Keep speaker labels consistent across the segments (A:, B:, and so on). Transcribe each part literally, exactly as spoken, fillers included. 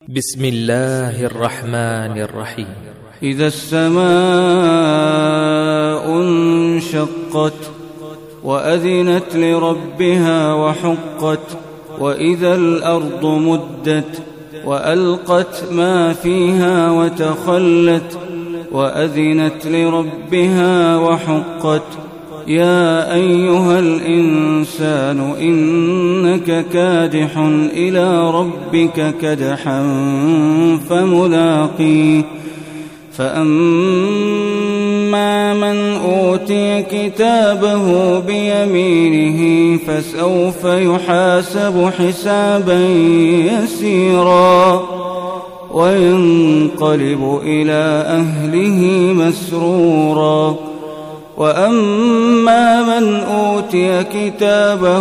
A: بسم الله الرحمن الرحيم.
B: إذا السماء انشقت وأذنت لربها وحقت وإذا الأرض مدت وألقت ما فيها وتخلت وأذنت لربها وحقت يا أيها الإنسان إنك كادح إلى ربك كدحا فملاقيه فأما من أوتي كتابه بيمينه فسوف يحاسب حسابا يسيرا وينقلب إلى أهله مسرورا وأما من أوتي كتابه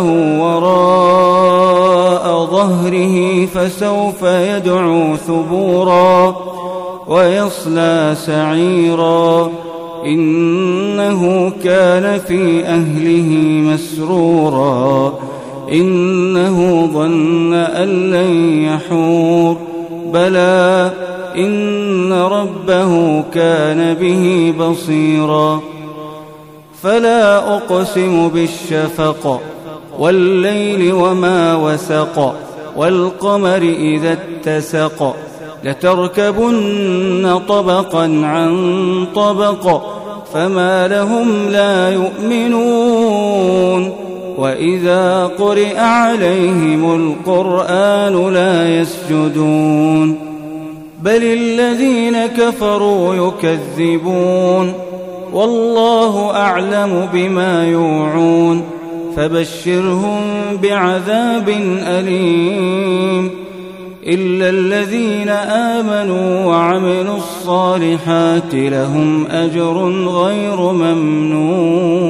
B: وراء ظهره فسوف يدعو ثبورا ويصلى سعيرا إنه كان في أهله مسرورا إنه ظن أن لن يحور بلى إن ربه كان به بصيرا فلا أقسم بالشفق والليل وما وسق والقمر إذا اتسق لتركبن طبقا عن طبق فما لهم لا يؤمنون وإذا قرئ عليهم القرآن لا يسجدون بل الذين كفروا يكذبون والله أعلم بما يوعون فبشرهم بعذاب أليم إلا الذين آمنوا وعملوا الصالحات لهم أجر غير ممنون.